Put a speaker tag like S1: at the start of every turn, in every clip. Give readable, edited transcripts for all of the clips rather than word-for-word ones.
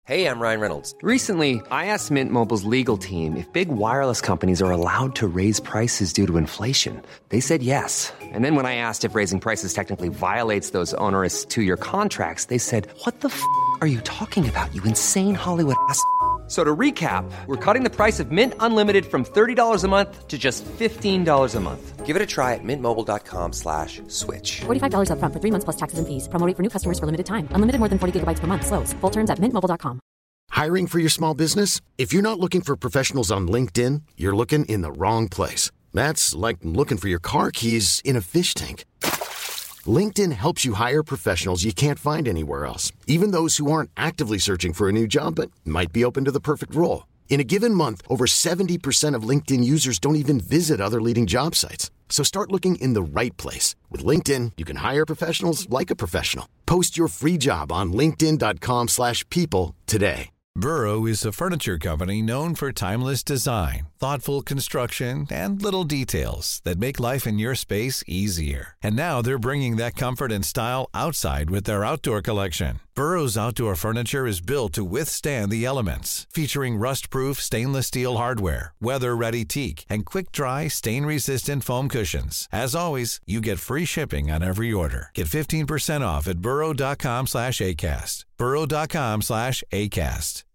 S1: Hey, I'm Ryan Reynolds.
S2: Recently, I asked Mint Mobile's legal team if big wireless companies are allowed to raise prices due to inflation. They said yes. And then when I asked if raising prices technically violates those onerous two-year contracts, they said, "What the are you talking about, you insane Hollywood ass?" So to recap, we're cutting the price of Mint Unlimited from $30 a month to just $15 a month.
S1: Give it a try at mintmobile.com/switch.
S3: $45 up front for 3 months plus taxes and fees. Promo rate for new customers for limited time. Unlimited more than 40 gigabytes per month. Slows full terms at mintmobile.com.
S4: Hiring for your small business? If you're not looking for professionals on LinkedIn, you're looking in the wrong place. That's like looking for your car keys in a fish tank. LinkedIn helps you hire professionals you can't find anywhere else, even those who aren't actively searching for a new job but might be open to the perfect role. In a given month, over 70% of LinkedIn users don't even visit other leading job sites. So start looking in the right place. With LinkedIn, you can hire professionals like a professional. Post your free job on linkedin.com/people today.
S5: Burrow is a furniture company known for timeless design, thoughtful construction, and little details that make life in your space easier. And now they're bringing that comfort and style outside with their outdoor collection. Burrow's outdoor furniture is built to withstand the elements, featuring rust-proof stainless steel hardware, weather-ready teak, and quick-dry, stain-resistant foam cushions. As always, you get free shipping on every order. Get 15% off at burrow.com/acast. burrow.com/acast.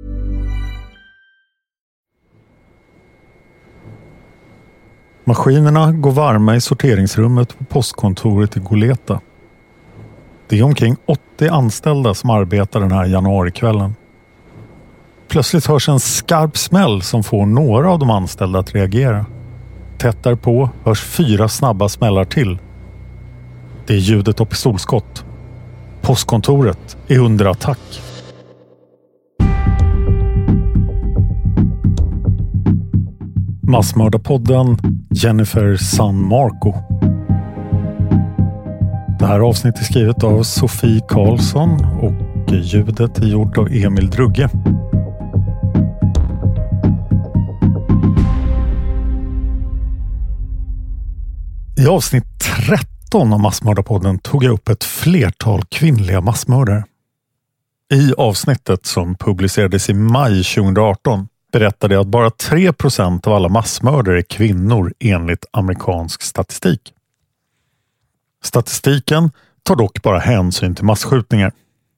S6: Maskinerna går varma i sorteringsrummet på postkontoret i Goleta. Det är omkring 80 anställda som arbetar den här januarikvällen. Plötsligt hörs en skarp smäll som får några av de anställda att reagera. Tätt därpå hörs 4 snabba smällar till. Det är ljudet av pistolskott. Postkontoret är under attack. Massmördarpodden Jennifer San Marco. Det här avsnittet är skrivet av Sofie Karlsson och ljudet är gjort av Emil Drugge. I avsnitt 13 av Massmördarpodden tog jag upp ett flertal kvinnliga massmördare. I avsnittet som publicerades i maj 2018 berättade jag att bara 3% av alla massmördare är kvinnor enligt amerikansk statistik. Statistiken tar dock bara hänsyn till massskjutningar.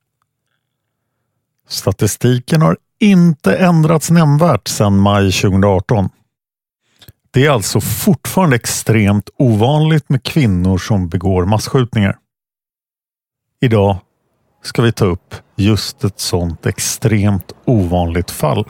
S6: Statistiken har inte ändrats nämnvärt sedan maj 2018. Det är alltså fortfarande extremt ovanligt med kvinnor som begår massskjutningar. Idag ska vi ta upp just ett sådant extremt ovanligt fall.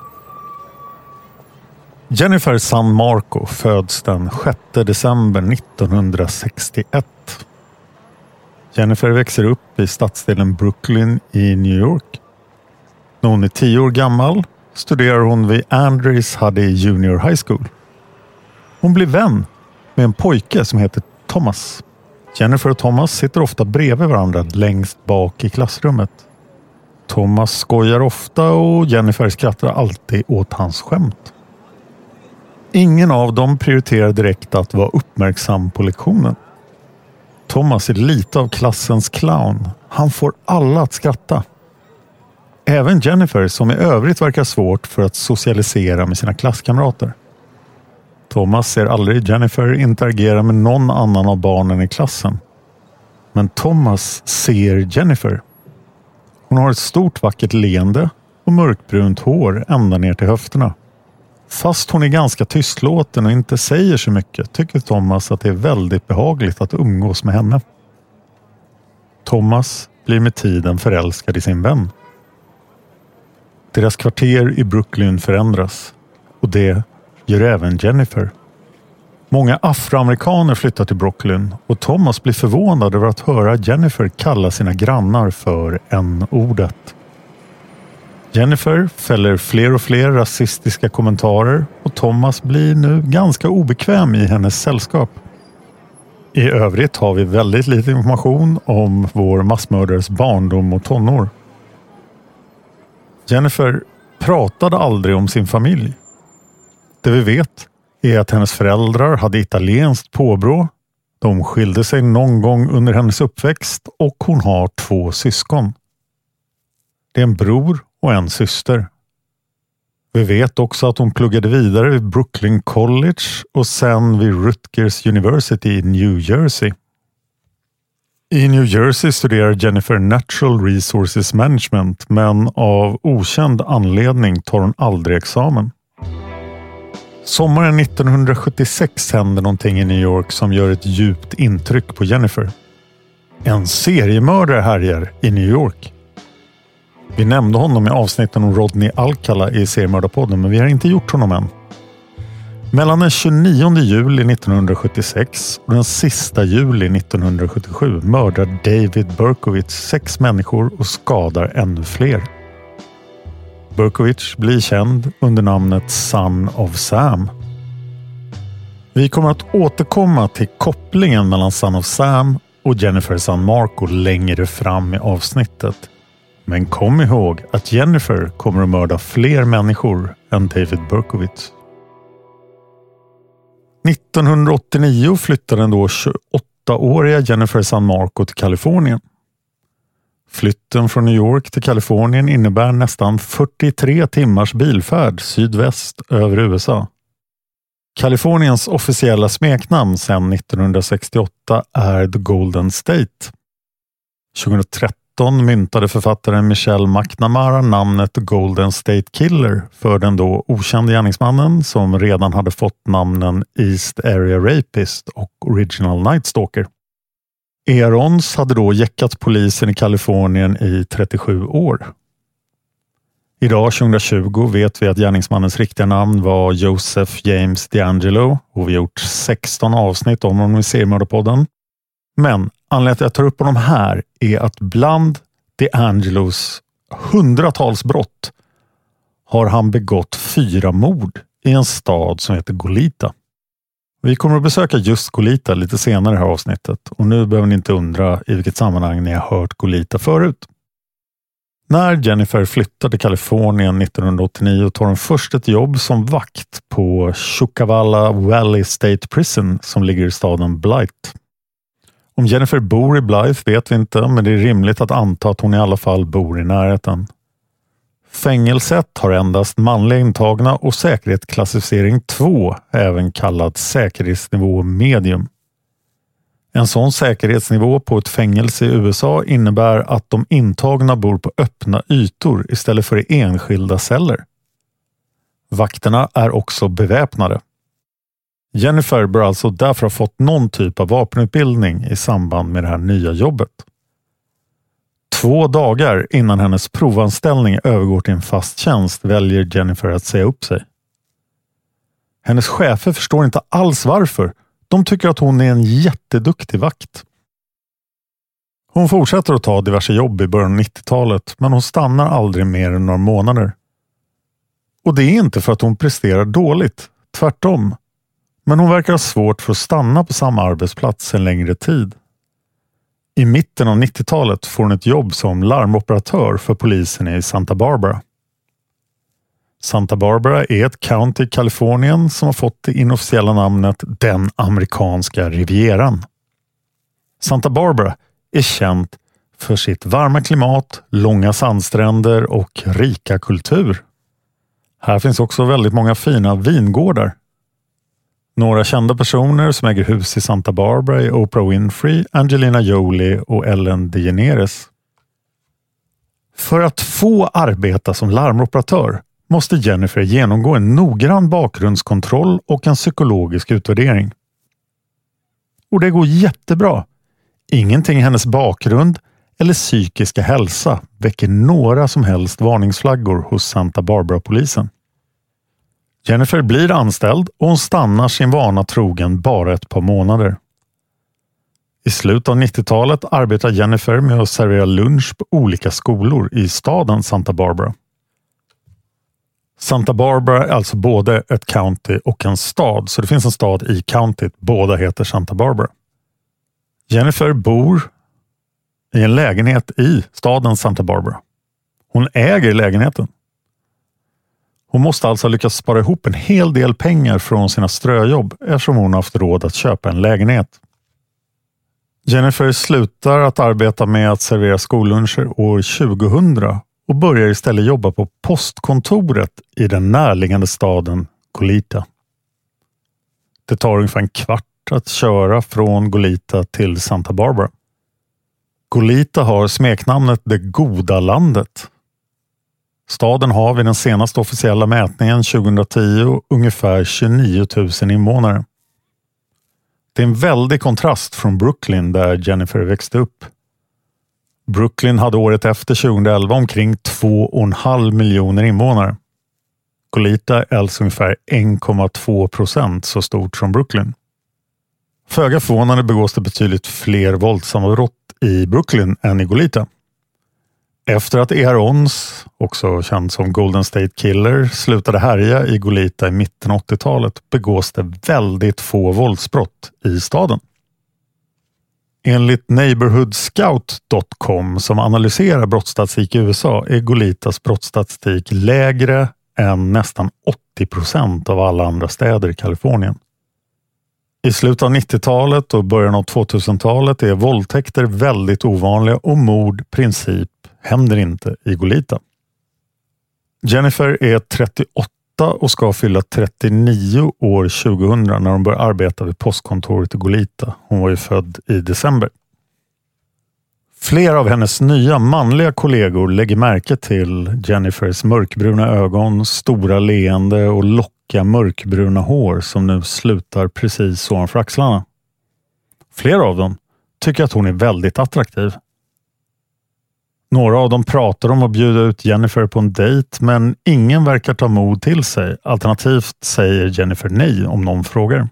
S6: Jennifer San Marco föds den 6 december 1961. Jennifer växer upp i stadsdelen Brooklyn i New York. När hon är 10 år gammal studerar hon vid Andrews Huddy Junior High School. Hon blir vän med en pojke som heter Thomas. Jennifer och Thomas sitter ofta bredvid varandra längst bak i klassrummet. Thomas skojar ofta och Jennifer skrattar alltid åt hans skämt. Ingen av dem prioriterar direkt att vara uppmärksam på lektionen. Thomas är lite av klassens clown. Han får alla att skratta. Även Jennifer, som i övrigt verkar svårt för att socialisera med sina klasskamrater. Thomas ser aldrig Jennifer interagera med någon annan av barnen i klassen. Men Thomas ser Jennifer. Hon har ett stort vackert leende och mörkbrunt hår ända ner till höfterna. Fast hon är ganska tystlåten och inte säger så mycket tycker Thomas att det är väldigt behagligt att umgås med henne. Thomas blir med tiden förälskad i sin vän. Deras kvarter i Brooklyn förändras och det gör även Jennifer. Många afroamerikaner flyttar till Brooklyn och Thomas blir förvånad över att höra Jennifer kalla sina grannar för n-ordet. Jennifer fäller fler och fler rasistiska kommentarer och Thomas blir nu ganska obekväm i hennes sällskap. I övrigt har vi väldigt lite information om vår massmördares barndom och tonår. Jennifer pratade aldrig om sin familj. Det vi vet är att hennes föräldrar hade italienskt påbrå. De skilde sig någon gång under hennes uppväxt och hon har 2 syskon. Det är en bror och en syster. Vi vet också att hon pluggade vidare vid Brooklyn College och sen vid Rutgers University i New Jersey. I New Jersey studerar Jennifer Natural Resources Management, men av okänd anledning tar hon aldrig examen. Sommaren 1976 händer någonting i New York som gör ett djupt intryck på Jennifer. En seriemördare härjar i New York. Vi nämnde honom i avsnitten om Rodney Alcala i seriemördarpodden, men vi har inte gjort honom än. Mellan den 29 juli 1976 och den sista juli 1977 mördar David Berkowitz 6 människor och skadar ännu fler. Berkowitz blir känd under namnet Son of Sam. Vi kommer att återkomma till kopplingen mellan Son of Sam och Jennifer San Marco längre fram i avsnittet. Men kom ihåg att Jennifer kommer att mörda fler människor än David Berkowitz. 1989 flyttade den då 28-åriga Jennifer San Marco till Kalifornien. Flytten från New York till Kalifornien innebär nästan 43 timmars bilfärd sydväst över USA. Kaliforniens officiella smeknamn sedan 1968 är The Golden State. 2013 myntade författaren Michelle McNamara namnet The Golden State Killer för den då okände gärningsmannen som redan hade fått namnen East Area Rapist och Original Night Stalker. Aarons hade då jäckat polisen i Kalifornien i 37 år. Idag 2020 vet vi att gärningsmannens riktiga namn var Joseph James DeAngelo och vi har gjort 16 avsnitt om honom i seriemördarpodden. Men anledningen till att jag tar upp honom här är att bland DeAngelos hundratals brott har han begått 4 mord i en stad som heter Goleta. Vi kommer att besöka just Goleta lite senare i det här avsnittet och nu behöver ni inte undra i vilket sammanhang ni har hört Goleta förut. När Jennifer flyttade till Kalifornien 1989 tar hon först ett jobb som vakt på Chucavalla Valley State Prison som ligger i staden Blythe. Om Jennifer bor i Blythe vet vi inte, men det är rimligt att anta att hon i alla fall bor i närheten. Fängelset har endast manliga intagna och säkerhetsklassificering 2, även kallad säkerhetsnivå medium. En sån säkerhetsnivå på ett fängelse i USA innebär att de intagna bor på öppna ytor istället för i enskilda celler. Vakterna är också beväpnade. Jennifer bör alltså därför ha fått någon typ av vapenutbildning i samband med det här nya jobbet. 2 dagar innan hennes provanställning övergår till en fast tjänst väljer Jennifer att säga upp sig. Hennes chefer förstår inte alls varför. De tycker att hon är en jätteduktig vakt. Hon fortsätter att ta diverse jobb i början av 90-talet, men hon stannar aldrig mer än några månader. Och det är inte för att hon presterar dåligt, tvärtom. Men hon verkar ha svårt för att stanna på samma arbetsplats en längre tid. I mitten av 90-talet får hon ett jobb som larmoperatör för polisen i Santa Barbara. Santa Barbara är ett county i Kalifornien som har fått det inofficiella namnet Den amerikanska rivieran. Santa Barbara är känt för sitt varma klimat, långa sandstränder och rika kultur. Här finns också väldigt många fina vingårdar. Några kända personer som äger hus i Santa Barbara är Oprah Winfrey, Angelina Jolie och Ellen DeGeneres. För att få arbeta som larmoperatör måste Jennifer genomgå en noggrann bakgrundskontroll och en psykologisk utvärdering. Och det går jättebra. Ingenting i hennes bakgrund eller psykiska hälsa väcker några som helst varningsflaggor hos Santa Barbara-polisen. Jennifer blir anställd och hon stannar sin vana trogen bara ett par månader. I slutet av 90-talet arbetar Jennifer med att servera lunch på olika skolor i staden Santa Barbara. Santa Barbara är alltså både ett county och en stad, så det finns en stad i countyt, båda heter Santa Barbara. Jennifer bor i en lägenhet i staden Santa Barbara. Hon äger lägenheten. Hon måste alltså lyckas spara ihop en hel del pengar från sina ströjobb eftersom hon har haft råd att köpa en lägenhet. Jennifer slutar att arbeta med att servera skolluncher år 2000 och börjar istället jobba på postkontoret i den närliggande staden Goleta. Det tar ungefär en kvart att köra från Goleta till Santa Barbara. Goleta har smeknamnet Det goda landet. Staden har vid den senaste officiella mätningen 2010 ungefär 29 000 invånare. Det är en väldig kontrast från Brooklyn där Jennifer växte upp. Brooklyn hade året efter 2011 omkring 2,5 miljoner invånare. Goleta är alltså ungefär 1,2% så stort som Brooklyn. Föga förvånande begås det betydligt fler våldsamma brott i Brooklyn än i Goleta. Efter att Aarons, också känd som Golden State Killer, slutade härja i Goleta i mitten av 80-talet begås det väldigt få våldsbrott i staden. Enligt neighborhoodscout.com som analyserar brottsstatistik i USA är Goletas brottsstatistik lägre än nästan 80% av alla andra städer i Kalifornien. I slutet av 90-talet och början av 2000-talet är våldtäkter väldigt ovanliga och mord princip händer inte i Goleta. Jennifer är 38 och ska fylla 39 år 2000 när hon börjar arbeta vid postkontoret i Goleta. Hon var ju född i december. Flera av hennes nya manliga kollegor lägger märke till Jennifers mörkbruna ögon, stora leende och lockiga mörkbruna hår som nu slutar precis ovanför axlarna. Flera av dem tycker att hon är väldigt attraktiv. Några av dem pratar om att bjuda ut Jennifer på en dejt, men ingen verkar ta mod till sig. Alternativt säger Jennifer nej om någon frågar.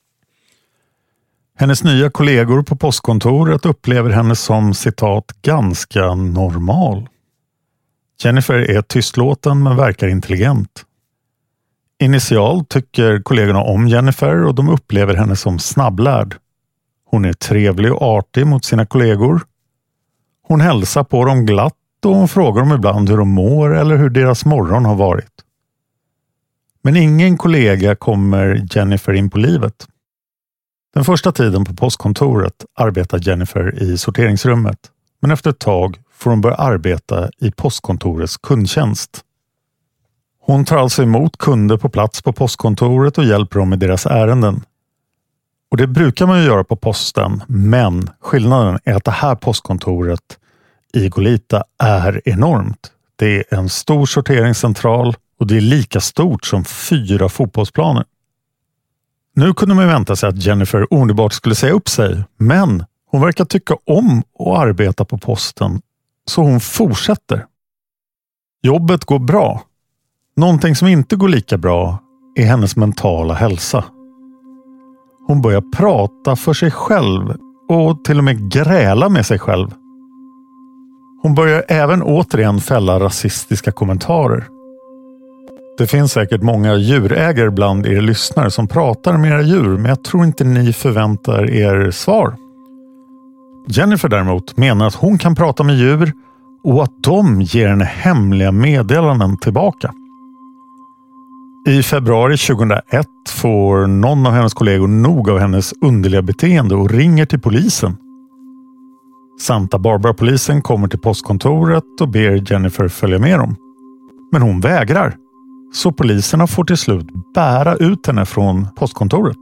S6: Hennes nya kollegor på postkontoret upplever henne som citat ganska normal. Jennifer är tystlåten men verkar intelligent. Initialt tycker kollegorna om Jennifer och de upplever henne som snabblärd. Hon är trevlig och artig mot sina kollegor. Hon hälsar på dem glatt och hon frågar dem ibland hur de mår eller hur deras morgon har varit. Men ingen kollega kommer Jennifer in på livet. Den första tiden på postkontoret arbetar Jennifer i sorteringsrummet, men efter ett tag får hon börja arbeta i postkontorets kundtjänst. Hon tar alltså emot kunder på plats på postkontoret och hjälper dem med deras ärenden. Och det brukar man ju göra på posten, men skillnaden är att det här postkontoret i Goleta är enormt. Det är en stor sorteringscentral och det är lika stort som 4 fotbollsplaner. Nu kunde man vänta sig att Jennifer omedelbart skulle säga upp sig, men hon verkar tycka om att arbeta på posten, så hon fortsätter. Jobbet går bra. Någonting som inte går lika bra är hennes mentala hälsa. Hon börjar prata för sig själv och till och med gräla med sig själv. Hon börjar även återigen fälla rasistiska kommentarer. Det finns säkert många djurägare bland er lyssnare som pratar med era djur, men jag tror inte ni förväntar er svar. Jennifer däremot menar att hon kan prata med djur och att de ger henne hemliga meddelanden tillbaka. I februari 2001 får någon av hennes kollegor nog av hennes underliga beteende och ringer till polisen. Santa Barbara-polisen kommer till postkontoret och ber Jennifer följa med dem. Men hon vägrar. Så poliserna får till slut bära ut henne från postkontoret.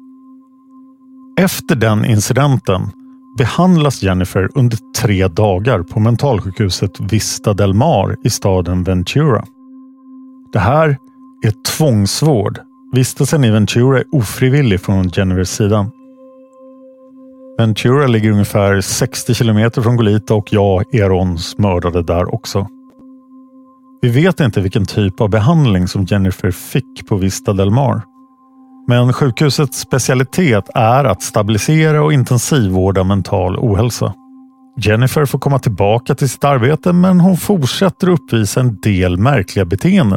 S6: Efter den incidenten behandlas Jennifer under 3 dagar på mentalsjukhuset Vista del Mar i staden Ventura. Det här är tvångsvård. Vistelsen i Ventura är ofrivillig från Jennifers sida. Ventura ligger ungefär 60 kilometer från Goleta och Aarons mördade där också. Vi vet inte vilken typ av behandling som Jennifer fick på Vista del Mar. Men sjukhusets specialitet är att stabilisera och intensivvårda mental ohälsa. Jennifer får komma tillbaka till sitt arbete, men hon fortsätter uppvisa en del märkliga beteenden.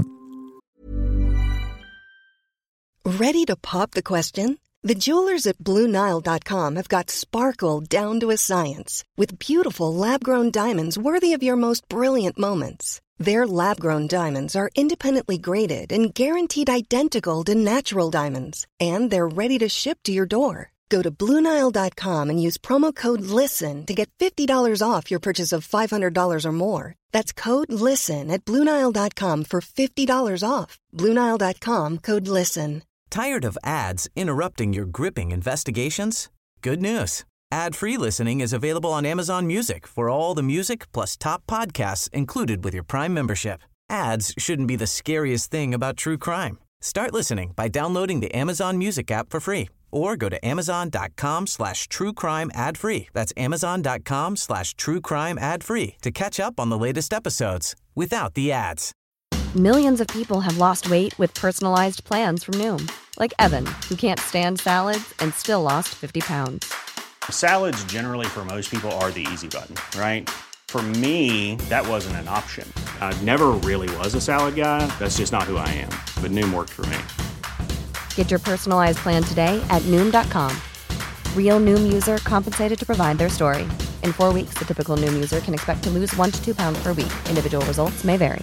S7: Ready to pop the question? The jewelers at BlueNile.com have got sparkle down to a science with beautiful lab-grown diamonds worthy of your most brilliant moments. Their lab-grown diamonds are independently graded and guaranteed identical to natural diamonds, and they're ready to ship to your door. Go to BlueNile.com and use promo code LISTEN to get $50 off your purchase of $500 or more. That's code LISTEN at BlueNile.com for $50 off. BlueNile.com, code LISTEN.
S8: Tired of ads interrupting your gripping investigations? Good news. Ad-free listening is available on Amazon Music for all the music plus top podcasts included with your Prime membership. Ads shouldn't be the scariest thing about true crime. Start listening by downloading the Amazon Music app for free or go to amazon.com/truecrime ad-free. That's amazon.com/truecrime ad-free to catch up on the latest episodes without the ads.
S9: Millions of people have lost weight with personalized plans from Noom. Like Evan, who can't stand salads and still lost 50 pounds.
S10: Salads generally for most people are the easy button, right? For me, that wasn't an option. I never really was a salad guy. That's just not who I am. But Noom worked for me.
S9: Get your personalized plan today at Noom.com. Real Noom user compensated to provide their story. In 4 weeks, the typical Noom user can expect to lose 1 to 2 pounds per week. Individual results may vary.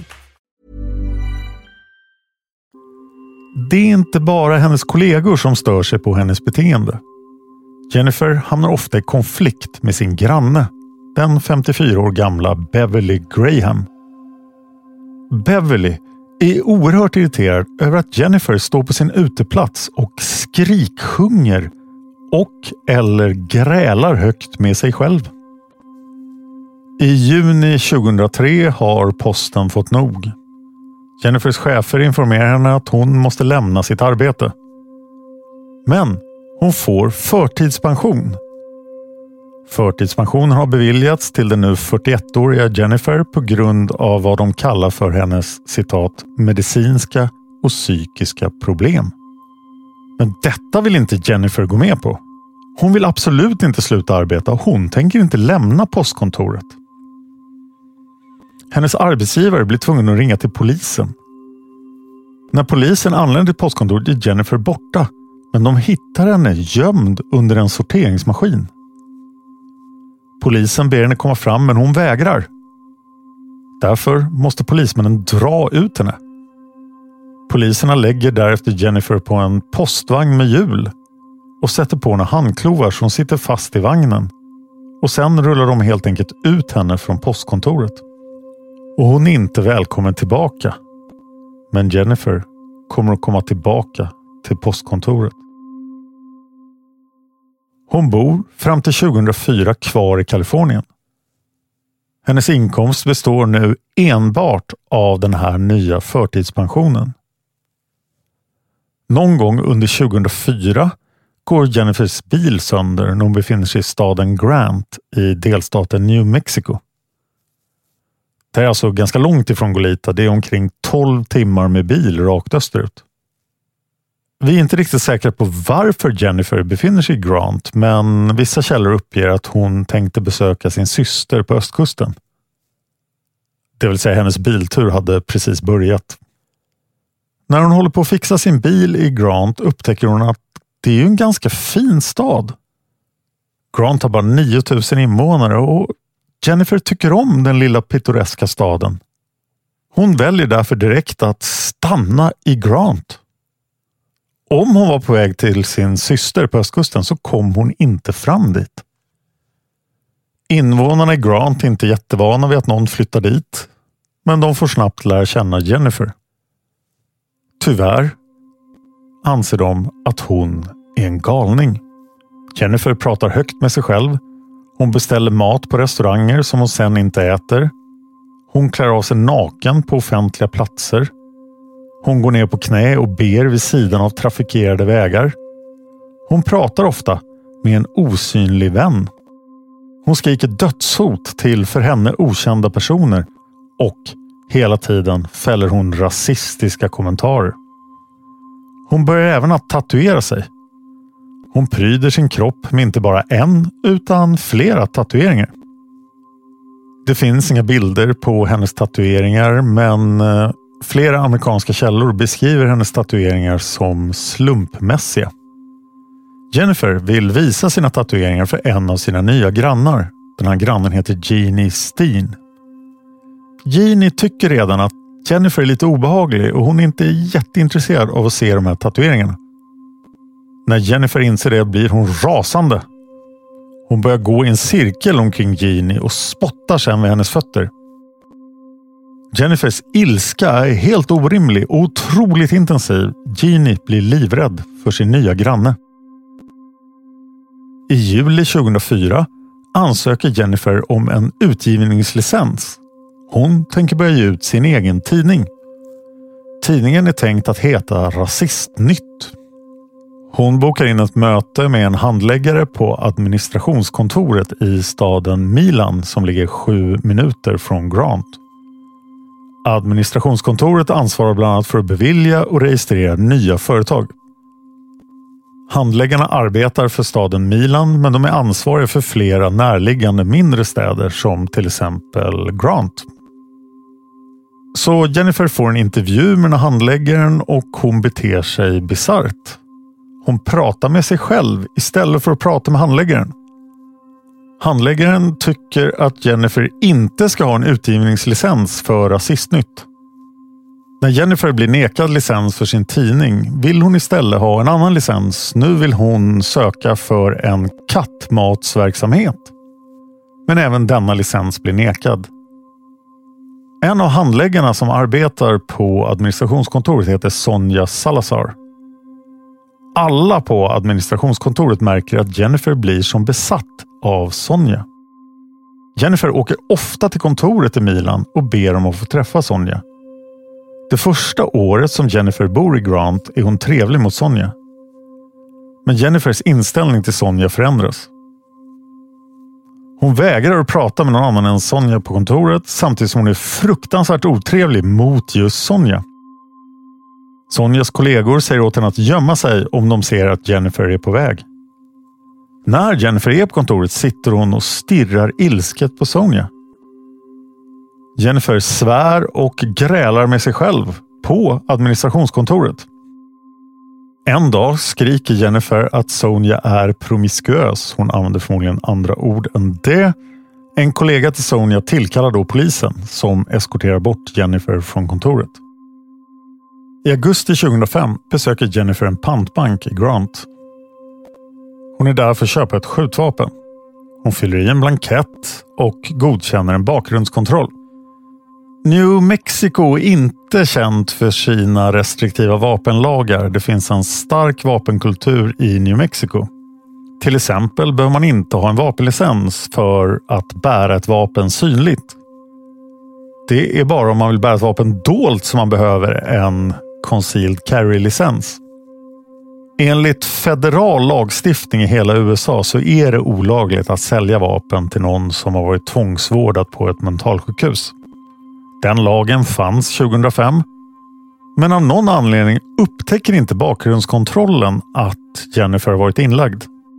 S6: Det är inte bara hennes kollegor som stör sig på hennes beteende. Jennifer hamnar ofta i konflikt med sin granne, den 54 år gamla Beverly Graham. Beverly är oerhört irriterad över att Jennifer står på sin uteplats och skriksjunger och eller grälar högt med sig själv. I juni 2003 har posten fått nog. Jennifers chefer informerar henne att hon måste lämna sitt arbete. Men hon får förtidspension. Förtidspension har beviljats till den nu 41-åriga Jennifer på grund av vad de kallar för hennes citat medicinska och psykiska problem. Men detta vill inte Jennifer gå med på. Hon vill absolut inte sluta arbeta och hon tänker inte lämna postkontoret. Hennes arbetsgivare blir tvungen att ringa till polisen. När polisen anländer till postkontoret är Jennifer borta, men de hittar henne gömd under en sorteringsmaskin. Polisen ber henne komma fram, men hon vägrar. Därför måste polismännen dra ut henne. Poliserna lägger därefter Jennifer på en postvagn med hjul och sätter på henne handklovar som sitter fast i vagnen. Och sen rullar de helt enkelt ut henne från postkontoret. Och hon är inte välkommen tillbaka. Men Jennifer kommer att komma tillbaka till postkontoret. Hon bor fram till 2004 kvar i Kalifornien. Hennes inkomst består nu enbart av den här nya förtidspensionen. Någon gång under 2004 går Jennifers bil sönder när hon befinner sig i staden Grant i delstaten New Mexico. Det är alltså ganska långt ifrån Goleta. Det är omkring 12 timmar med bil rakt österut. Vi är inte riktigt säkra på varför Jennifer befinner sig i Grant, men vissa källor uppger att hon tänkte besöka sin syster på östkusten. Det vill säga hennes biltur hade precis börjat. När hon håller på att fixa sin bil i Grant upptäcker hon att det är ju en ganska fin stad. Grant har bara 9000 invånare och Jennifer tycker om den lilla pittoreska staden. Hon väljer därför direkt att stanna i Grant. Om hon var på väg till sin syster på östkusten så kom hon inte fram dit. Invånarna i Grant är inte jättevana vid att någon flyttar dit, men de får snabbt lära känna Jennifer. Tyvärr anser de att hon är en galning. Jennifer pratar högt med sig själv. Hon beställer mat på restauranger som hon sen inte äter. Hon klär av sig naken på offentliga platser. Hon går ner på knä och ber vid sidan av trafikerade vägar. Hon pratar ofta med en osynlig vän. Hon skriker dödshot till för henne okända personer och hela tiden fäller hon rasistiska kommentarer. Hon börjar även att tatuera sig. Hon pryder sin kropp med inte bara en utan flera tatueringar. Det finns inga bilder på hennes tatueringar, men flera amerikanska källor beskriver hennes tatueringar som slumpmässiga. Jennifer vill visa sina tatueringar för en av sina nya grannar. Den här grannen heter Jeannie Steen. Jeannie tycker redan att Jennifer är lite obehaglig och hon är inte jätteintresserad av att se de här tatueringarna. När Jennifer inser det blir hon rasande. Hon börjar gå i en cirkel omkring Jeannie och spottar sen vid hennes fötter. Jennifers ilska är helt orimlig och otroligt intensiv. Jeannie blir livrädd för sin nya granne. I juli 2004 ansöker Jennifer om en utgivningslicens. Hon tänker börja ge ut sin egen tidning. Tidningen är tänkt att heta Rasistnytt. Hon bokar in ett möte med en handläggare på administrationskontoret i staden Milan som ligger 7 minuter från Grant. Administrationskontoret ansvarar bland annat för att bevilja och registrera nya företag. Handläggarna arbetar för staden Milan, men de är ansvariga för flera närliggande mindre städer som till exempel Grant. Så Jennifer får en intervju med handläggaren och hon beter sig bisarrt. Hon pratar med sig själv istället för att prata med handläggaren. Handläggaren tycker att Jennifer inte ska ha en utgivningslicens för Rasistnytt. När Jennifer blir nekad licens för sin tidning vill hon istället ha en annan licens. Nu vill hon söka för en kattmatsverksamhet. Men även denna licens blir nekad. En av handläggarna som arbetar på administrationskontoret heter Sonja Salazar. Alla på administrationskontoret märker att Jennifer blir som besatt av Sonja. Jennifer åker ofta till kontoret i Milan och ber om att få träffa Sonja. Det första året som Jennifer bor i Grant är hon trevlig mot Sonja. Men Jennifers inställning till Sonja förändras. Hon vägrar att prata med någon annan än Sonja på kontoret samtidigt som hon är fruktansvärt otrevlig mot just Sonja. Sonjas kollegor säger åt henne att gömma sig om de ser att Jennifer är på väg. När Jennifer är på kontoret sitter hon och stirrar ilsket på Sonja. Jennifer svär och grälar med sig själv på administrationskontoret. En dag skriker Jennifer att Sonja är promiskuös. Hon använder förmodligen andra ord än det. En kollega till Sonja tillkallar då polisen som eskorterar bort Jennifer från kontoret. I augusti 2005 besöker Jennifer en pantbank i Grant. Hon är där för att köpa ett skjutvapen. Hon fyller i en blankett och godkänner en bakgrundskontroll. New Mexico är inte känt för sina restriktiva vapenlagar. Det finns en stark vapenkultur i New Mexico. Till exempel behöver man inte ha en vapenlicens för att bära ett vapen synligt. Det är bara om man vill bära ett vapen dolt som man behöver en concealed carry-licens. Enligt federal lagstiftning i hela USA så är det olagligt att sälja vapen till någon som har varit tvångsvårdad på ett mentalsjukhus. Den lagen fanns 2005, men av någon anledning upptäcker inte bakgrundskontrollen att Jennifer har varit inlagd.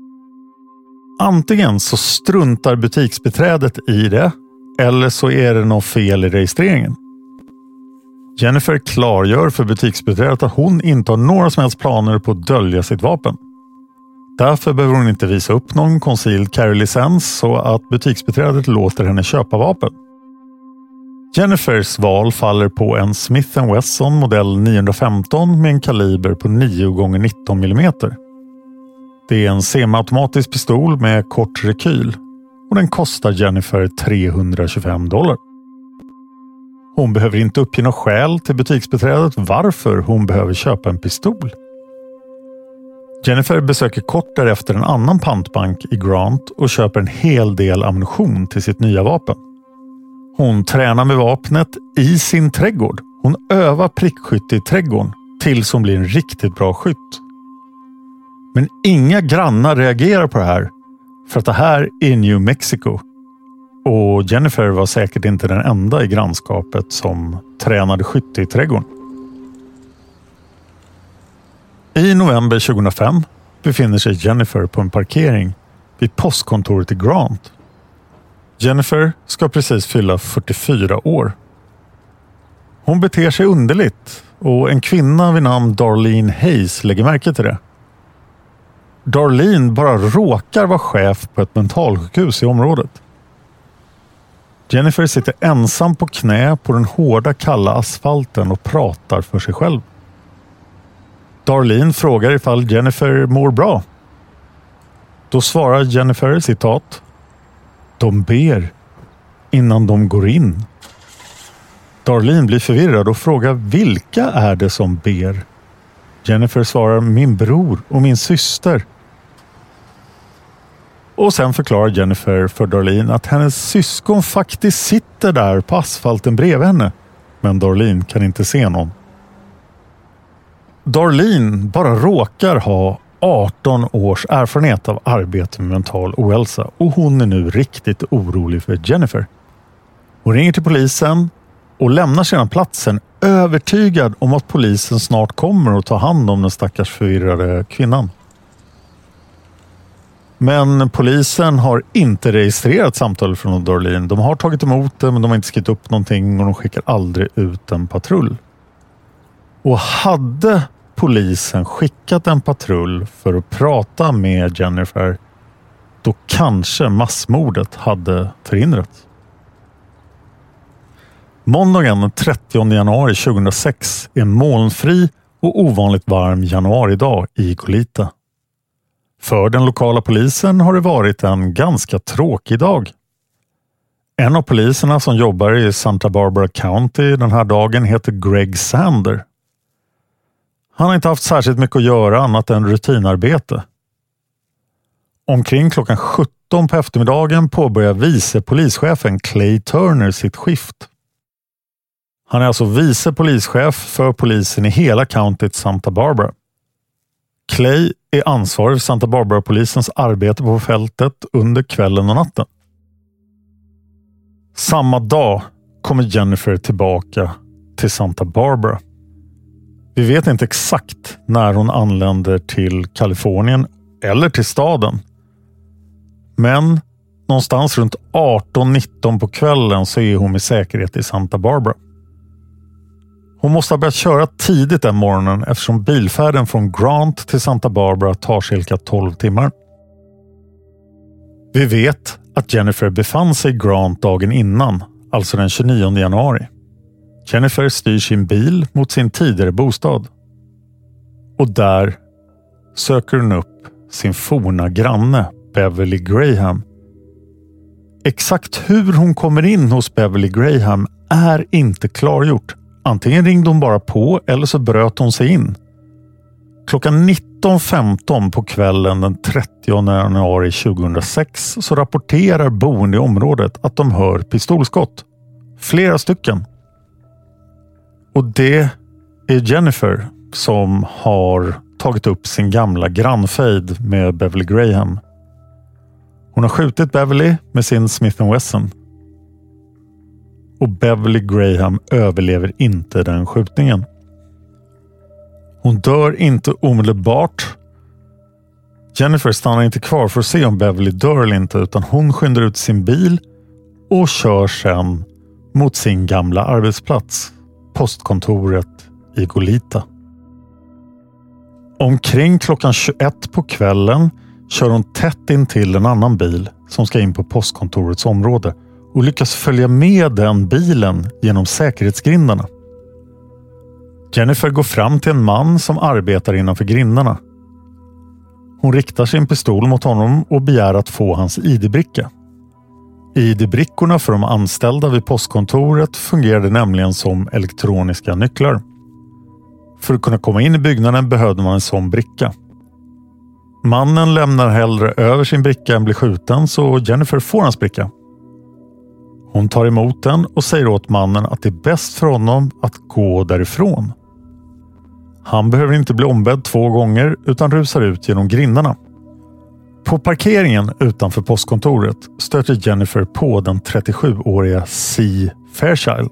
S6: Antingen så struntar butiksbeträdet i det, eller så är det något fel i registreringen. Jennifer klargör för butiksbeträdet att hon inte har några som helst planer på att dölja sitt vapen. Därför behöver hon inte visa upp någon concealed carry-licens så att butiksbeträdet låter henne köpa vapen. Jennifers val faller på en Smith & Wesson modell 915 med en kaliber på 9x19 mm. Det är en semiautomatisk pistol med kort rekyl och den kostar Jennifer $325. Hon behöver inte uppge något skäl till butiksbeträdet varför hon behöver köpa en pistol. Jennifer besöker kort därefter en annan pantbank i Grant och köper en hel del ammunition till sitt nya vapen. Hon tränar med vapnet i sin trädgård. Hon övar prickskytte i trädgården tills hon blir en riktigt bra skytt. Men inga grannar reagerar på det här för att det här är New Mexico. Och Jennifer var säkert inte den enda i grannskapet som tränade skytte i trädgården. I november 2005 befinner sig Jennifer på en parkering vid postkontoret i Grant. Jennifer ska precis fylla 44 år. Hon beter sig underligt och en kvinna vid namn Darlene Hayes lägger märke till det. Darlene bara råkar vara chef på ett mentalsjukhus i området. Jennifer sitter ensam på knä på den hårda kalla asfalten och pratar för sig själv. Darlene frågar ifall Jennifer mår bra. Då svarar Jennifer citat: "De ber innan de går in." Darlene blir förvirrad och frågar vilka är det som ber. Jennifer svarar: "Min bror och min syster." Och sen förklarar Jennifer för Darlene att hennes syskon faktiskt sitter där på asfalten bredvid henne. Men Darlene kan inte se någon. Darlene bara råkar ha 18 års erfarenhet av arbete med mental ohälsa och hon är nu riktigt orolig för Jennifer. Hon ringer till polisen och lämnar sedan platsen övertygad om att polisen snart kommer att ta hand om den stackars förvirrade kvinnan. Men polisen har inte registrerat samtalet från Darlene. De har tagit emot det men de har inte skrivit upp någonting och de skickar aldrig ut en patrull. Och hade polisen skickat en patrull för att prata med Jennifer, då kanske massmordet hade förhindrats. Måndagen den 30 januari 2006 är en molnfri och ovanligt varm januaridag i Goleta. För den lokala polisen har det varit en ganska tråkig dag. En av poliserna som jobbar i Santa Barbara County den här dagen heter Greg Sander. Han har inte haft särskilt mycket att göra annat än rutinarbete. Omkring klockan 17 på eftermiddagen påbörjar vice polischefen Clay Turner sitt skift. Han är alltså vice polischef för polisen i hela countyt Santa Barbara. Clay är ansvarig för Santa Barbara-polisens arbete på fältet under kvällen och natten. Samma dag kommer Jennifer tillbaka till Santa Barbara. Vi vet inte exakt när hon anländer till Kalifornien eller till staden. Men någonstans runt 18-19 på kvällen så är hon med säkerhet i Santa Barbara. Hon måste ha börjat köra tidigt den morgonen eftersom bilfärden från Grant till Santa Barbara tar cirka 12 timmar. Vi vet att Jennifer befann sig i Grant dagen innan, alltså den 29 januari. Jennifer styr sin bil mot sin tidigare bostad. Och där söker hon upp sin forna granne Beverly Graham. Exakt hur hon kommer in hos Beverly Graham är inte klargjort. Antingen ringde hon bara på eller så bröt hon sig in. Klockan 19.15 på kvällen den 30 januari 2006 så rapporterar boende i området att de hör pistolskott. Flera stycken. Och det är Jennifer som har tagit upp sin gamla grannfejd med Beverly Graham. Hon har skjutit Beverly med sin Smith & Wesson. Och Beverly Graham överlever inte den skjutningen. Hon dör inte omedelbart. Jennifer stannar inte kvar för att se om Beverly dör eller inte utan hon skyndar ut sin bil och kör sen mot sin gamla arbetsplats, postkontoret i Goleta. Omkring klockan 21 på kvällen kör hon tätt in till en annan bil som ska in på postkontorets område och lyckas följa med den bilen genom säkerhetsgrindarna. Jennifer går fram till en man som arbetar innanför grindarna. Hon riktar sin pistol mot honom och begär att få hans ID-bricka. ID-brickorna för de anställda vid postkontoret fungerade nämligen som elektroniska nycklar. För att kunna komma in i byggnaden behövde man en sån bricka. Mannen lämnar hellre över sin bricka än blir skjuten så Jennifer får hans bricka. Hon tar emot den och säger åt mannen att det är bäst för honom att gå därifrån. Han behöver inte bli ombedd 2 gånger utan rusar ut genom grindarna. På parkeringen utanför postkontoret stöter Jennifer på den 37-åriga C. Fairchild.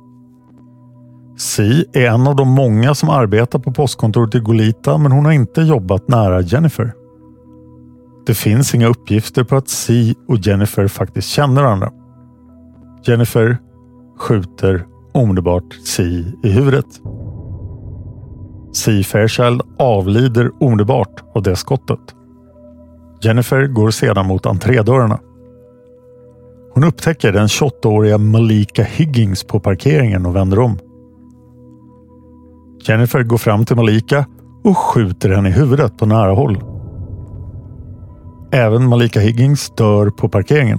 S6: C är en av de många som arbetar på postkontoret i Goleta men hon har inte jobbat nära Jennifer. Det finns inga uppgifter på att C och Jennifer faktiskt känner varandra. Jennifer skjuter omedelbart C i huvudet. C. Fairchild avlider omedelbart av det skottet. Jennifer går sedan mot entrédörrarna. Hon upptäcker den 28-åriga Malika Higgins på parkeringen och vänder om. Jennifer går fram till Malika och skjuter henne i huvudet på nära håll. Även Malika Higgins dör på parkeringen.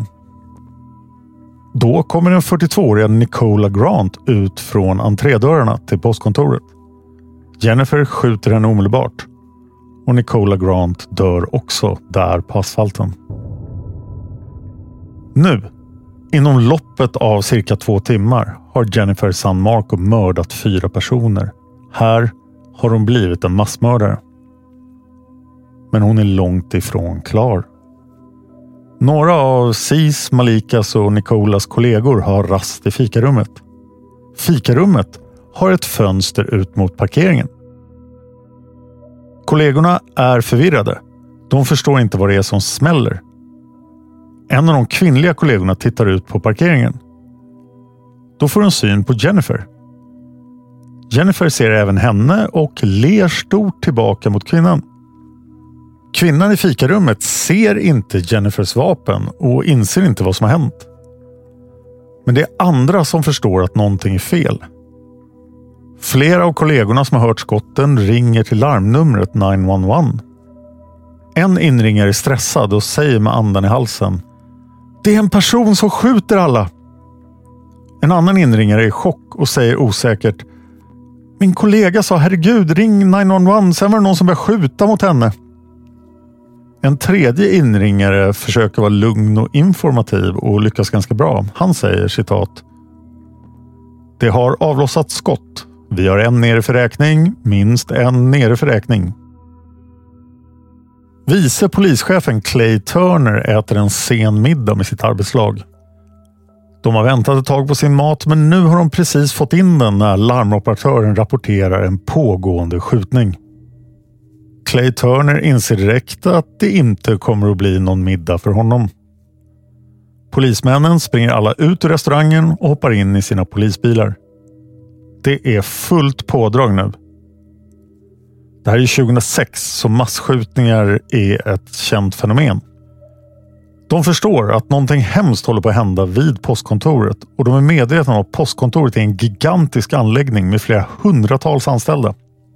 S6: Då kommer den 42-åriga Nicola Grant ut från entrédörrarna till postkontoret. Jennifer skjuter henne omedelbart och Nicola Grant dör också där på asfalten. Nu, inom loppet av cirka 2 timmar, har Jennifer San Marco mördat 4 personer. Här har hon blivit en massmördare. Men hon är långt ifrån klar. Några av Cis, Malikas och Nicolas kollegor har rast i fikarummet. Fikarummet har ett fönster ut mot parkeringen. Kollegorna är förvirrade. De förstår inte vad det är som smäller. En av de kvinnliga kollegorna tittar ut på parkeringen. Då får hon syn på Jennifer. Jennifer ser även henne och ler stort tillbaka mot kvinnan. Kvinnan i fikarummet ser inte Jennifers vapen och inser inte vad som har hänt. Men det är andra som förstår att någonting är fel. Flera av kollegorna som har hört skotten ringer till larmnumret 911. En inringare är stressad och säger med andan i halsen: "Det är en person som skjuter alla." En annan inringare är i chock och säger osäkert: "Min kollega sa herregud, ring 911, sen var det någon som började skjuta mot henne." En tredje inringare försöker vara lugn och informativ och lyckas ganska bra. Han säger citat: "Det har avlossat skott. Vi har en nere för räkning, minst en nere för räkning." Vice polischefen Clay Turner äter en sen middag med sitt arbetslag. De har väntat ett tag på sin mat, men nu har de precis fått in den när larmoperatören rapporterar en pågående skjutning. Clay Turner inser direkt att det inte kommer att bli någon middag för honom. Polismännen springer alla ut ur restaurangen och hoppar in i sina polisbilar. Det är fullt pådrag nu. Det här är 2006, så masskjutningar är ett känt fenomen. De förstår att någonting hemskt håller på att hända vid postkontoret och de är medvetna om att postkontoret är en gigantisk anläggning med flera hundratals anställda.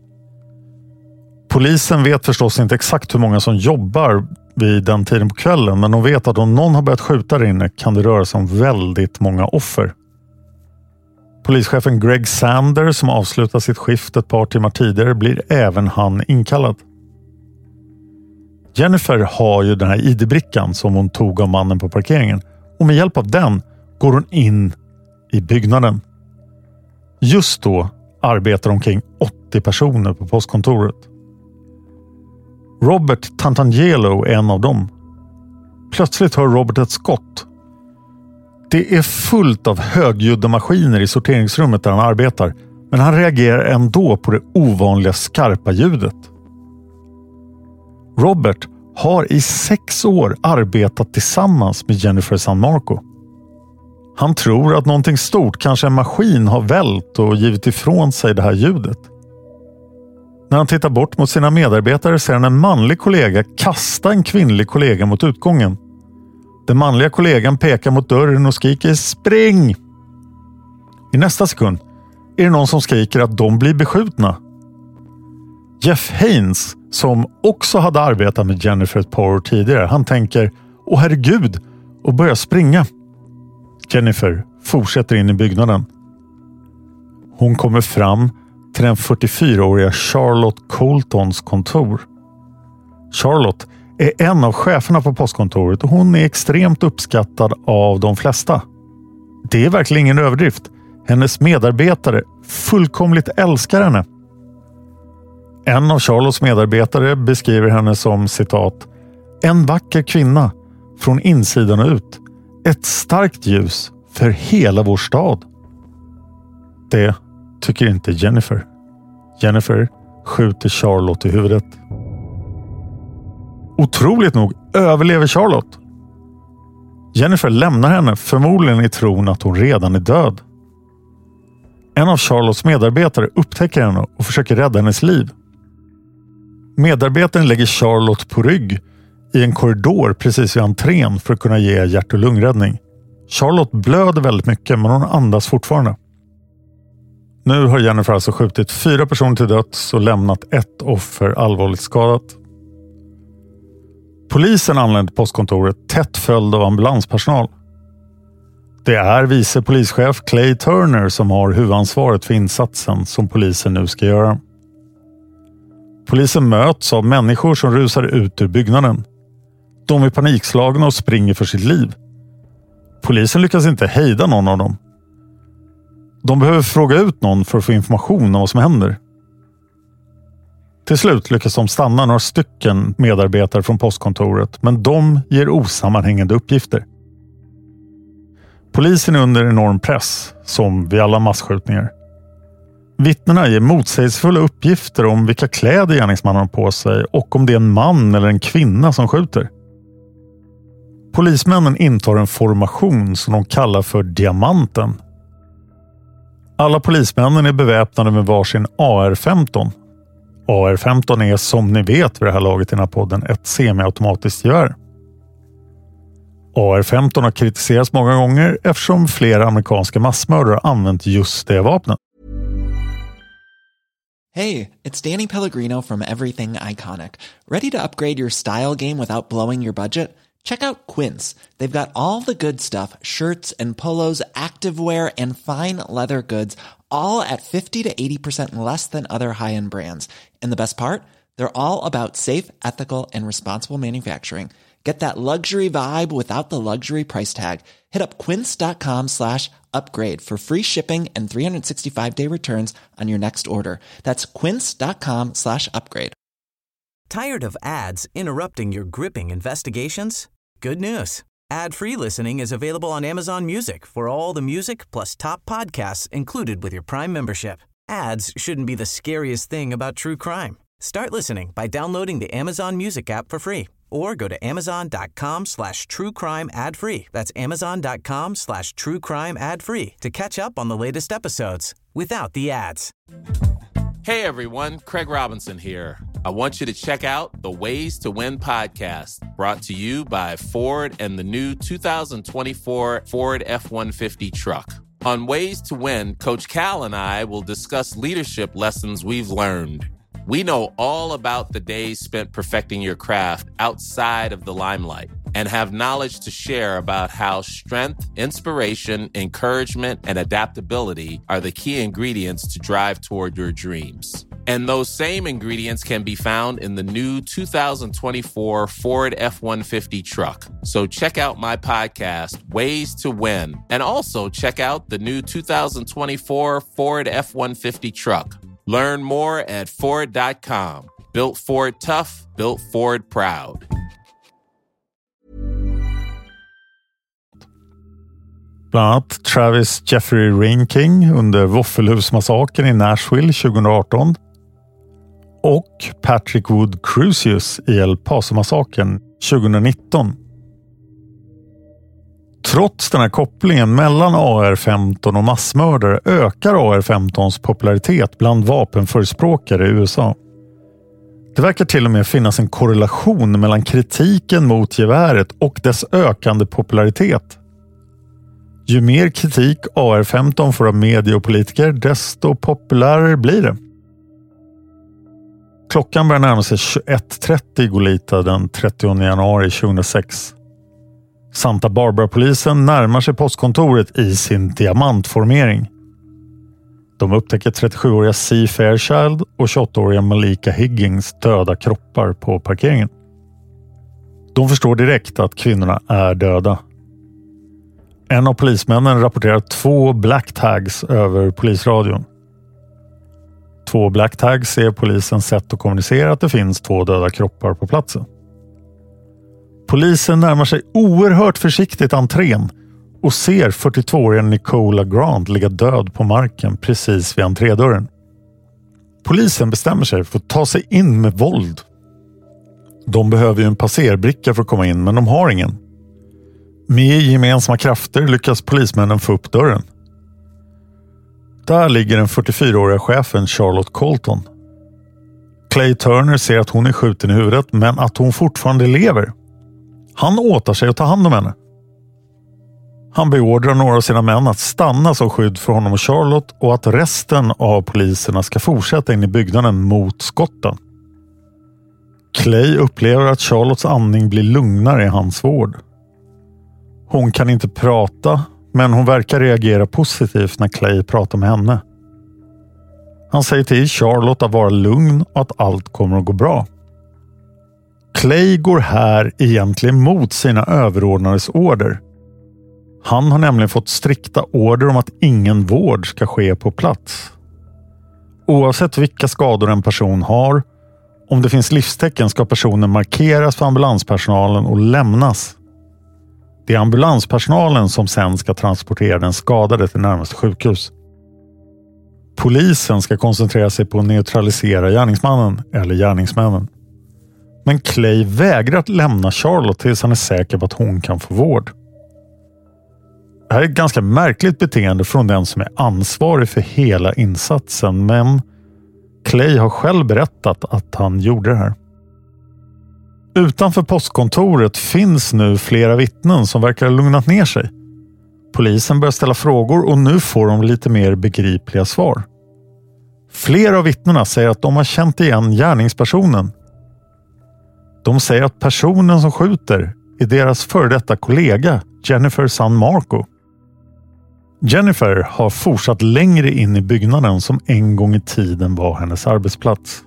S6: Polisen vet förstås inte exakt hur många som jobbar vid den tiden på kvällen, men de vet att om någon har börjat skjuta där inne kan det röra sig om väldigt många offer. Polischefen Greg Sander, som avslutar sitt skift ett par timmar tidigare, blir även han inkallad. Jennifer har ju den här ID-brickan som hon tog av mannen på parkeringen, och med hjälp av den går hon in i byggnaden. Just då arbetar omkring 80 personer på postkontoret. Robert Tantangelo är en av dem. Plötsligt hör Robert ett skott. Det är fullt av högljudda maskiner i sorteringsrummet där han arbetar, men han reagerar ändå på det ovanliga skarpa ljudet. Robert har i 6 år arbetat tillsammans med Jennifer San Marco. Han tror att någonting stort, kanske en maskin, har vält och givit ifrån sig det här ljudet. När han tittar bort mot sina medarbetare ser han en manlig kollega kasta en kvinnlig kollega mot utgången. Den manliga kollegan pekar mot dörren och skriker "Spring!". I nästa sekund är det någon som skriker att de blir beskjutna. Jeff Haynes, som också hade arbetat med Jennifer ett par år tidigare, han tänker "Åh herregud!" och börjar springa. Jennifer fortsätter in i byggnaden. Hon kommer fram till den 44-åriga Charlotte Coltons kontor. Charlotte är en av cheferna på postkontoret och hon är extremt uppskattad av de flesta. Det är verkligen ingen överdrift. Hennes medarbetare fullkomligt älskar henne. En av Charlottes medarbetare beskriver henne som citat: "En vacker kvinna från insidan och ut. Ett starkt ljus för hela vår stad." Det tycker inte Jennifer. Jennifer skjuter Charlotte i huvudet. Otroligt nog överlever Charlotte. Jennifer lämnar henne, förmodligen i tron att hon redan är död. En av Charlottes medarbetare upptäcker henne och försöker rädda hennes liv. Medarbetaren lägger Charlotte på rygg i en korridor precis vid entrén för att kunna ge hjärt- och lungräddning. Charlotte blöder väldigt mycket, men hon andas fortfarande. Nu har Jennifer alltså skjutit 4 personer till döds och lämnat 1 offer allvarligt skadat. Polisen anlände till postkontoret tätt följd av ambulanspersonal. Det är vice polischef Clay Turner som har huvudansvaret för insatsen som polisen nu ska göra. Polisen möts av människor som rusar ut ur byggnaden. De är panikslagna och springer för sitt liv. Polisen lyckas inte hejda någon av dem. De behöver fråga ut någon för att få information om vad som händer. Till slut lyckas de stanna några stycken medarbetare från postkontoret, men de ger osammanhängande uppgifter. Polisen är under enorm press, som vid alla massskjutningar. Vittnena ger motsägelsefulla uppgifter om vilka kläder gärningsmannen har på sig och om det är en man eller en kvinna som skjuter. Polismännen intar en formation som de kallar för diamanten. Alla polismännen är beväpnade med varsin AR-15. AR-15 är, som ni vet vid det här laget i den här podden, ett semiautomatiskt gevär. AR-15 har kritiserats många gånger eftersom flera amerikanska massmördare använt just det vapnet.
S11: Hey, it's Danny Pellegrino from Everything Iconic. Ready to upgrade your style game without blowing your budget? Check out Quince. They've got all the good stuff, shirts and polos, activewear and fine leather goods, all at 50 to 80% less than other high-end brands. And the best part? They're all about safe, ethical and responsible manufacturing. Get that luxury vibe without the luxury price tag. Hit up quince.com/upgrade for free shipping and 365-day returns on your next order. That's quince.com/upgrade.
S8: Tired of ads interrupting your gripping investigations? Good news. Ad-free listening is available on Amazon Music for all the music plus top podcasts included with your Prime membership. Ads shouldn't be the scariest thing about true crime. Start listening by downloading the Amazon Music app for free or go to amazon.com/truecrime ad-free. That's amazon.com/truecrime ad-free to catch up on the latest episodes without the ads.
S12: Hey everyone, Craig Robinson here. I want you to check out the Ways to Win podcast, brought to you by Ford and the new 2024 Ford F-150 truck. On Ways to Win, Coach Cal and I will discuss leadership lessons we've learned. We know all about the days spent perfecting your craft outside of the limelight and have knowledge to share about how strength, inspiration, encouragement, and adaptability are the key ingredients to drive toward your dreams. And those same ingredients can be found in the new 2024 Ford F-150 truck. So check out my podcast, Ways to Win, and also check out the new 2024 Ford F-150 truck. Learn more at Ford.com. Built Ford tough, built Ford proud.
S6: Bland annat Travis Jeffrey Reinking under Våffelhusmassakern i Nashville 2018 och Patrick Wood Crusius i El Paso-massakern 2019. Trots den här kopplingen mellan AR-15 och massmördare ökar AR-15s popularitet bland vapenförespråkare i USA. Det verkar till och med finnas en korrelation mellan kritiken mot geväret och dess ökande popularitet. Ju mer kritik AR-15 får av media och politiker, desto populärare blir det. Klockan börjar närma sig 21:30 i Goleta den 30 januari 2006. Santa Barbara-polisen närmar sig postkontoret i sin diamantformering. De upptäcker 37-åriga C. Fairchild och 28-åriga Malika Higgins döda kroppar på parkeringen. De förstår direkt att kvinnorna är döda. En av polismännen rapporterar 2 black tags över polisradion. 2 black tags är polisens sätt att kommunicera att det finns 2 döda kroppar på platsen. Polisen närmar sig oerhört försiktigt entrén och ser 42-åriga Nicola Grant ligga död på marken precis vid entrédörren. Polisen bestämmer sig för att ta sig in med våld. De behöver ju en passerbricka för att komma in, men de har ingen. Med gemensamma krafter lyckas polismännen få upp dörren. Där ligger den 44-åriga chefen Charlotte Colton. Clay Turner ser att hon är skjuten i huvudet, men att hon fortfarande lever. Han åtar sig att ta hand om henne. Han beordrar några av sina män att stanna som skydd för honom och Charlotte och att resten av poliserna ska fortsätta in i byggnaden mot skotten. Clay upplever att Charlottes andning blir lugnare i hans vård. Hon kan inte prata, men hon verkar reagera positivt när Clay pratar med henne. Han säger till Charlotte att vara lugn och att allt kommer att gå bra. Clay går här egentligen mot sina överordnades order. Han har nämligen fått strikta order om att ingen vård ska ske på plats. Oavsett vilka skador en person har, om det finns livstecken ska personen markeras för ambulanspersonalen och lämnas. Det är ambulanspersonalen som sen ska transportera den skadade till närmaste sjukhus. Polisen ska koncentrera sig på att neutralisera gärningsmannen eller gärningsmännen. Men Clay vägrar att lämna Charlotte tills han är säker på att hon kan få vård. Det här är ett ganska märkligt beteende från den som är ansvarig för hela insatsen, men Clay har själv berättat att han gjorde det här. Utanför postkontoret finns nu flera vittnen som verkar ha lugnat ner sig. Polisen börjar ställa frågor och nu får de lite mer begripliga svar. Flera av vittnena säger att de har känt igen gärningspersonen. De säger att personen som skjuter är deras före detta kollega Jennifer San Marco. Jennifer har fortsatt längre in i byggnaden som en gång i tiden var hennes arbetsplats.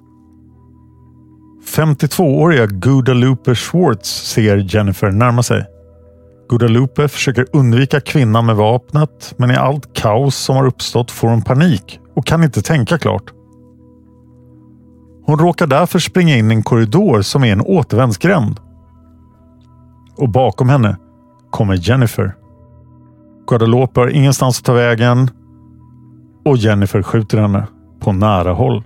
S6: 52-åriga Guadalupe Schwartz ser Jennifer närma sig. Guadalupe försöker undvika kvinnan med vapnet, men i allt kaos som har uppstått får hon panik och kan inte tänka klart. Hon råkar därför springa in i en korridor som är en återvändsgränd. Och bakom henne kommer Jennifer. Guadalupe har ingenstans att ta vägen och Jennifer skjuter henne på nära håll.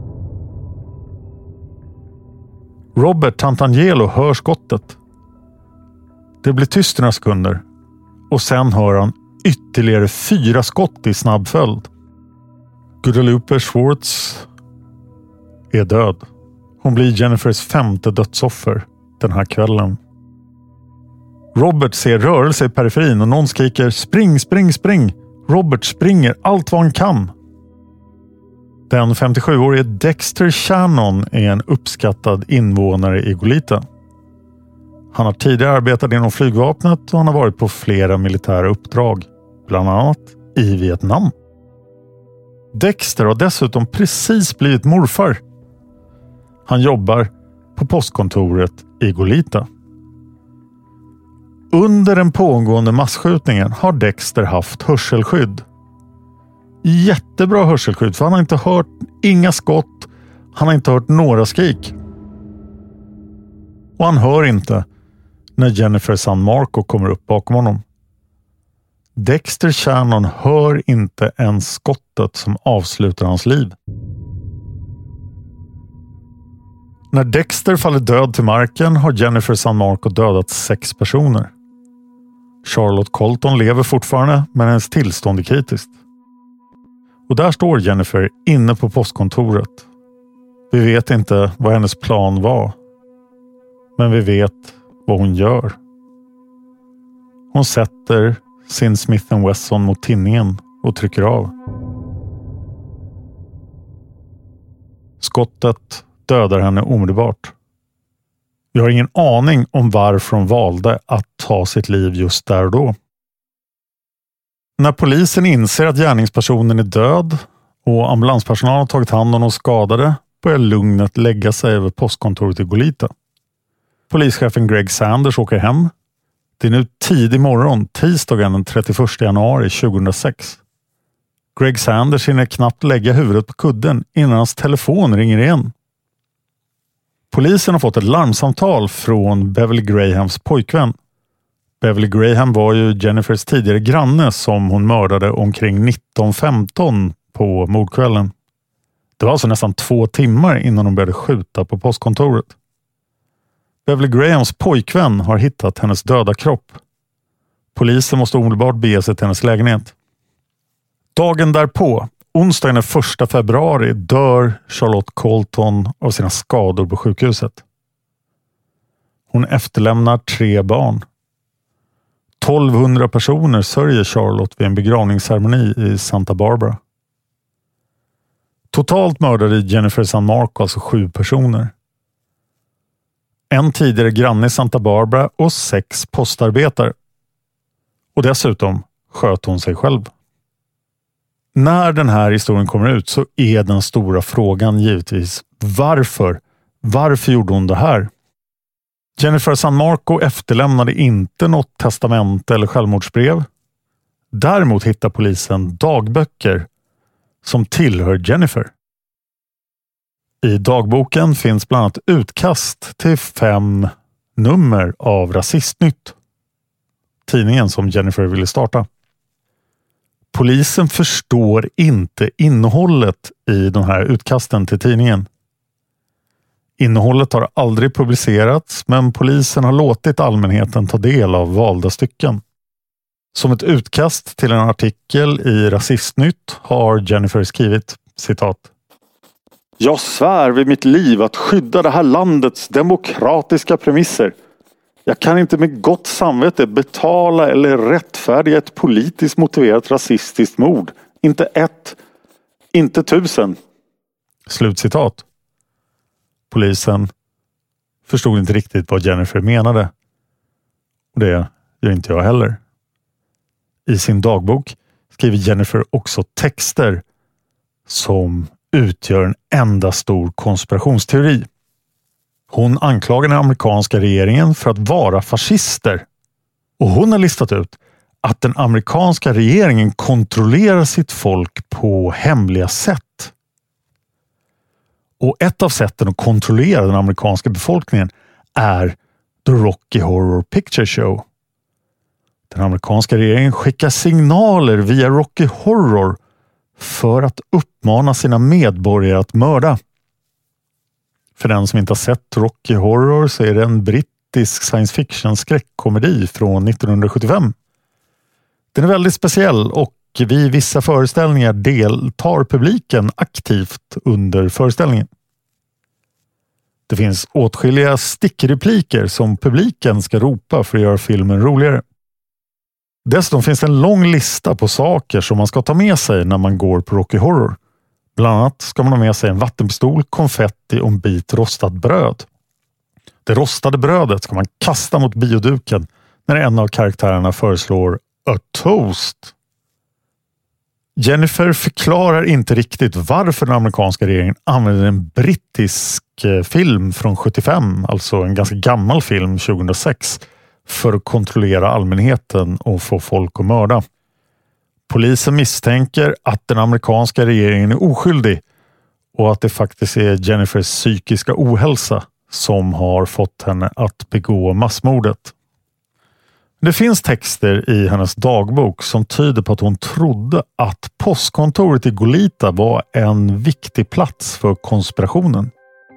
S6: Robert Tantangelo hör skottet. Det blir tyst i några sekunder och sen hör han ytterligare 4 skott i snabb följd. Guadalupe Schwartz är död. Hon blir Jennifers 5:e dödsoffer den här kvällen. Robert ser rörelse i periferin och någon skriker spring, spring, spring. Robert springer allt vad han kan. Den 57-årige Dexter Shannon är en uppskattad invånare i Goleta. Han har tidigare arbetat inom flygvapnet och han har varit på flera militära uppdrag, bland annat i Vietnam. Dexter har dessutom precis blivit morfar. Han jobbar på postkontoret i Goleta. Under den pågående massskjutningen har Dexter haft hörselskydd. Jättebra hörselskydd, för han har inte hört inga skott, han har inte hört några skrik. Och han hör inte när Jennifer San Marco kommer upp bakom honom. Dexter Shannon hör inte ens skottet som avslutar hans liv. När Dexter faller död till marken har Jennifer San Marco dödat 6 personer. Charlotte Colton lever fortfarande, men hennes tillstånd är kritiskt. Och där står Jennifer inne på postkontoret. Vi vet inte vad hennes plan var. Men vi vet vad hon gör. Hon sätter sin Smith & Wesson mot tinningen och trycker av. Skottet dödar henne omedelbart. Vi har ingen aning om varför hon valde att ta sitt liv just där och då. När polisen inser att gärningspersonen är död och ambulanspersonalen har tagit hand om de skadade börjar lugnet lägga sig över postkontoret i Goleta. Polischefen Greg Sanders åker hem. Det är nu tidig morgon, tisdagen den 31 januari 2006. Greg Sanders hinner knappt lägga huvudet på kudden innan hans telefon ringer igen. Polisen har fått ett larmsamtal från Beverly Grahams pojkvän. Beverly Graham var ju Jennifers tidigare granne som hon mördade omkring 19:15 på mordkvällen. Det var alltså nästan 2 timmar innan de började skjuta på postkontoret. Beverly Grahams pojkvän har hittat hennes döda kropp. Polisen måste omedelbart bege sig till hennes lägenhet. Dagen därpå, onsdagen den 1 februari, dör Charlotte Colton av sina skador på sjukhuset. Hon efterlämnar 3 barn. 1200 personer sörjer Charlotte vid en begravningsceremoni i Santa Barbara. Totalt mördade Jennifer San Marco alltså 7 personer. En tidigare granne i Santa Barbara och 6 postarbetare. Och dessutom sköt hon sig själv. När den här historien kommer ut så är den stora frågan givetvis varför? Varför gjorde hon det här? Jennifer San Marco efterlämnade inte något testamente eller självmordsbrev. Däremot hittar polisen dagböcker som tillhör Jennifer. I dagboken finns bland annat utkast till 5 nummer av Rasistnytt. Tidningen som Jennifer ville starta. Polisen förstår inte innehållet i de här utkasten till tidningen. Innehållet har aldrig publicerats, men polisen har låtit allmänheten ta del av valda stycken. Som ett utkast till en artikel i Rasistnytt har Jennifer skrivit, citat: "Jag svär vid mitt liv att skydda det här landets demokratiska premisser. Jag kan inte med gott samvete betala eller rättfärdiga ett politiskt motiverat rasistiskt mord. Inte 1, inte 1000. Slutcitat. Polisen förstod inte riktigt vad Jennifer menade. Och det gör inte jag heller. I sin dagbok skriver Jennifer också texter som utgör en enda stor konspirationsteori. Hon anklagar den amerikanska regeringen för att vara fascister. Och hon har listat ut att den amerikanska regeringen kontrollerar sitt folk på hemliga sätt. Och ett av sätten att kontrollera den amerikanska befolkningen är The Rocky Horror Picture Show. Den amerikanska regeringen skickar signaler via Rocky Horror för att uppmana sina medborgare att mörda. För den som inte har sett Rocky Horror så är det en brittisk science fiction skräckkomedi från 1975. Den är väldigt speciell och vid vissa föreställningar deltar publiken aktivt under föreställningen. Det finns åtskilliga stickrepliker som publiken ska ropa för att göra filmen roligare. Dessutom finns det en lång lista på saker som man ska ta med sig när man går på Rocky Horror. Bland annat ska man ha med sig en vattenpistol, konfetti och en bit rostat bröd. Det rostade brödet ska man kasta mot bioduken när en av karaktärerna föreslår a toast. Jennifer förklarar inte riktigt varför den amerikanska regeringen använder en brittisk film från 75, alltså en ganska gammal film 2006, för att kontrollera allmänheten och få folk att mörda. Polisen misstänker att den amerikanska regeringen är oskyldig och att det faktiskt är Jennifers psykiska ohälsa som har fått henne att begå massmordet. Det finns texter i hennes dagbok som tyder på att hon trodde att postkontoret i Goleta var en viktig plats för konspirationen.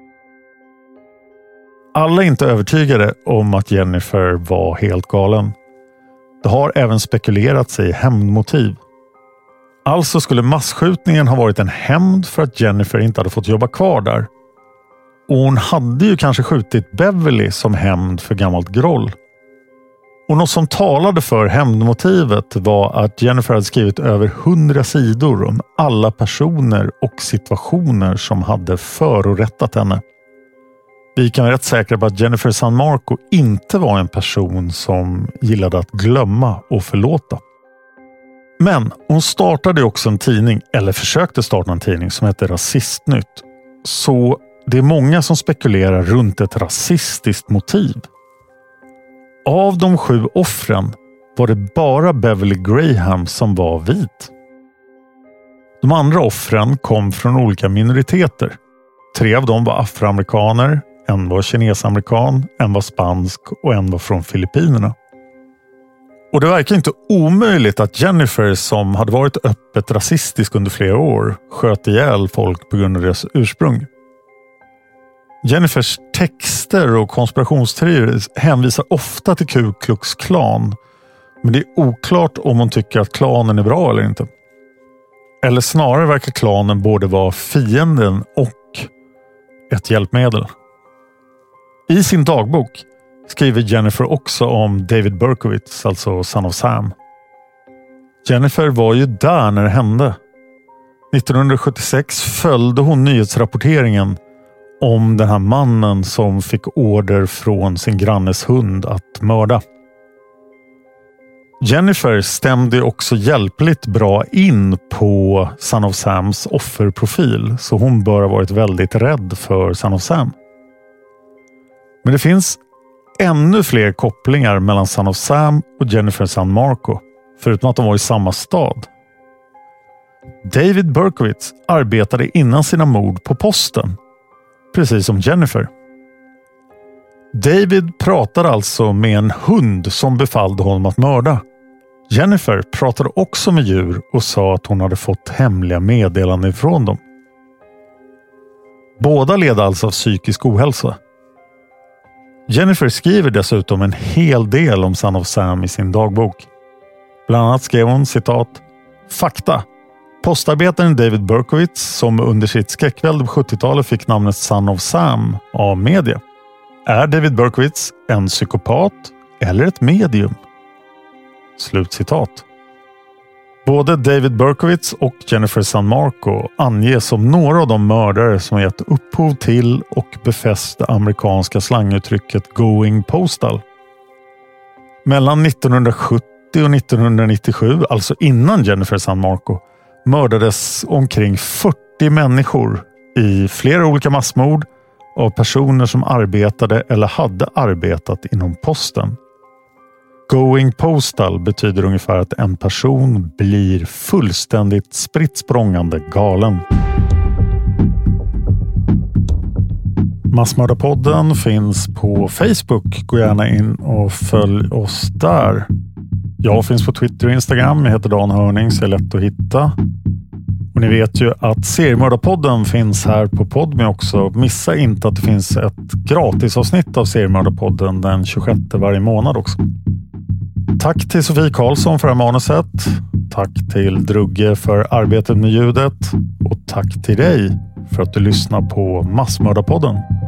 S6: Alla är inte övertygade om att Jennifer var helt galen. Det har även spekulerats i hämndmotiv. Alltså skulle masskjutningen ha varit en hämnd för att Jennifer inte hade fått jobba kvar där. Och hon hade ju kanske skjutit Beverly som hämnd för gammalt groll. Och något som talade för hämndmotivet var att Jennifer hade skrivit över 100 sidor om alla personer och situationer som hade förorättat henne. Vi kan vara rätt säkra på att Jennifer San Marco inte var en person som gillade att glömma och förlåta. Men hon startade också en tidning, eller försökte starta en tidning som heter Rasistnytt. Så det är många som spekulerar runt ett rasistiskt motiv. Av de 7 offren var det bara Beverly Graham som var vit. De andra offren kom från olika minoriteter. 3 av dem var afroamerikaner, en var kinesamerikan, en var spansk och en var från Filippinerna. Och det verkar inte omöjligt att Jennifer, som hade varit öppet rasistisk under flera år, sköt ihjäl folk på grund av deras ursprung. Jennifers texter och konspirationsteorier hänvisar ofta till Ku Klux Klan, men det är oklart om hon tycker att klanen är bra eller inte. Eller snarare verkar klanen både vara fienden och ett hjälpmedel. I sin dagbok skriver Jennifer också om David Berkowitz, alltså Son of Sam. Jennifer var ju där när det hände. 1976 följde hon nyhetsrapporteringen om den här mannen som fick order från sin grannes hund att mörda. Jennifer stämde också hjälpligt bra in på Son of Sams offerprofil, så hon bör ha varit väldigt rädd för Son of Sam. Men det finns ännu fler kopplingar mellan Son of Sam och Jennifer San Marco, förutom att de var i samma stad. David Berkowitz arbetade innan sina mord på posten, precis som Jennifer. David pratade alltså med en hund som befallde honom att mörda. Jennifer pratade också med djur och sa att hon hade fått hemliga meddelanden från dem. Båda led alltså av psykisk ohälsa. Jennifer skriver dessutom en hel del om Son of Sam i sin dagbok. Bland annat skrev hon, citat, fakta. Postarbetaren David Berkowitz, som under sitt skräckvälde på 70-talet fick namnet Son of Sam av media. Är David Berkowitz en psykopat eller ett medium? Slutcitat. Både David Berkowitz och Jennifer San Marco anges som några av de mördare som gett upphov till och befäst det amerikanska slanguttrycket going postal. Mellan 1970 och 1997, alltså innan Jennifer San Marco, mördades omkring 40 människor i flera olika massmord av personer som arbetade eller hade arbetat inom posten. Going postal betyder ungefär att en person blir fullständigt spritt språngande galen. Massmördarpodden finns på Facebook. Gå gärna in och följ oss där. Jag finns på Twitter och Instagram. Jag heter Dan Hörning, så är lätt att hitta. Och ni vet ju att Seriemördarpodden finns här på Podme också. Missa inte att det finns ett gratisavsnitt av Seriemördarpodden den 26 varje månad också. Tack till Sofie Karlsson för det här manuset. Tack till Drugge för arbetet med ljudet. Och tack till dig för att du lyssnar på Massmördarpodden.